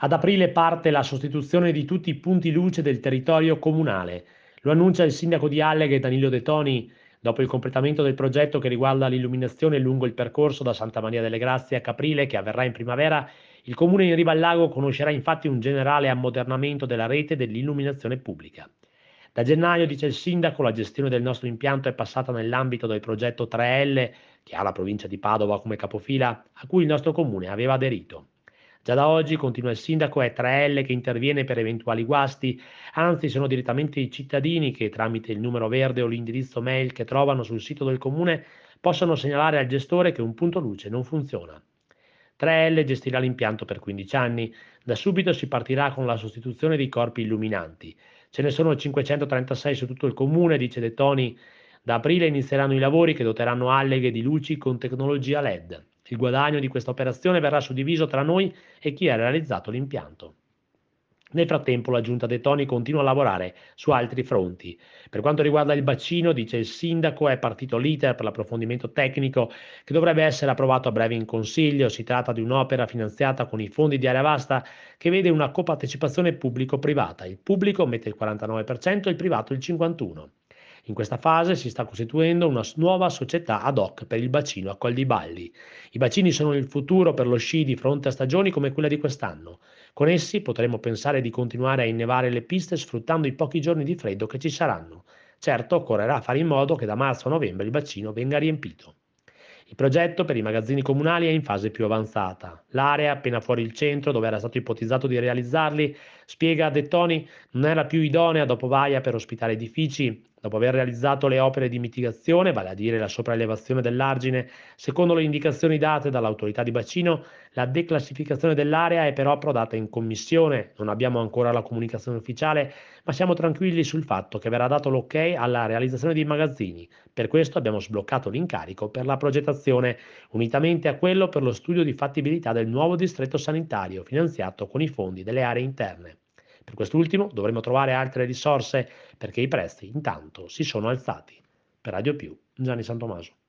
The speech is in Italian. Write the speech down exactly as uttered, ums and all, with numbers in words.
Ad aprile parte la sostituzione di tutti i punti luce del territorio comunale. Lo annuncia il sindaco di Alleghe Danilo De Toni dopo il completamento del progetto che riguarda l'illuminazione lungo il percorso da Santa Maria delle Grazie a Caprile, che avverrà in primavera. Il comune in riva al lago conoscerà infatti un generale ammodernamento della rete dell'illuminazione pubblica. Da gennaio, dice il sindaco, la gestione del nostro impianto è passata nell'ambito del progetto tre L, che ha la provincia di Padova come capofila, a cui il nostro comune aveva aderito. Già da oggi, continua il sindaco, è tre L che interviene per eventuali guasti, anzi sono direttamente i cittadini che, tramite il numero verde o l'indirizzo mail che trovano sul sito del comune, possono segnalare al gestore che un punto luce non funziona. tre L gestirà l'impianto per quindici anni. Da subito si partirà con la sostituzione dei corpi illuminanti. Ce ne sono cinquecentotrentasei su tutto il comune, dice De Toni. Da aprile inizieranno i lavori che doteranno Alleghe di luci con tecnologia L E D. Il guadagno di questa operazione verrà suddiviso tra noi e chi ha realizzato l'impianto. Nel frattempo la giunta De Toni continua a lavorare su altri fronti. Per quanto riguarda il bacino, dice il sindaco, è partito l'iter per l'approfondimento tecnico che dovrebbe essere approvato a breve in consiglio. Si tratta di un'opera finanziata con i fondi di Area Vasta che vede una copartecipazione pubblico-privata. Il pubblico mette il quarantanove per cento e il privato il cinquantuno per cento. In questa fase si sta costituendo una s- nuova società ad hoc per il bacino a Col di Balli. I bacini sono il futuro per lo sci di fronte a stagioni come quella di quest'anno. Con essi potremo pensare di continuare a innevare le piste sfruttando i pochi giorni di freddo che ci saranno. Certo, occorrerà fare in modo che da marzo a novembre il bacino venga riempito. Il progetto per i magazzini comunali è in fase più avanzata. L'area appena fuori il centro, dove era stato ipotizzato di realizzarli, spiega Dettoni, non era più idonea dopo Vaia per ospitare edifici. Dopo aver realizzato le opere di mitigazione, vale a dire la sopraelevazione dell'argine, secondo le indicazioni date dall'autorità di bacino, la declassificazione dell'area è però approdata in commissione. Non abbiamo ancora la comunicazione ufficiale, ma siamo tranquilli sul fatto che verrà dato l'ok alla realizzazione dei magazzini. Per questo abbiamo sbloccato l'incarico per la progettazione, unitamente a quello per lo studio di fattibilità del nuovo distretto sanitario, finanziato con i fondi delle aree interne. Per quest'ultimo dovremo trovare altre risorse perché i prezzi intanto si sono alzati. Per Radio Più, Gianni Santomaso.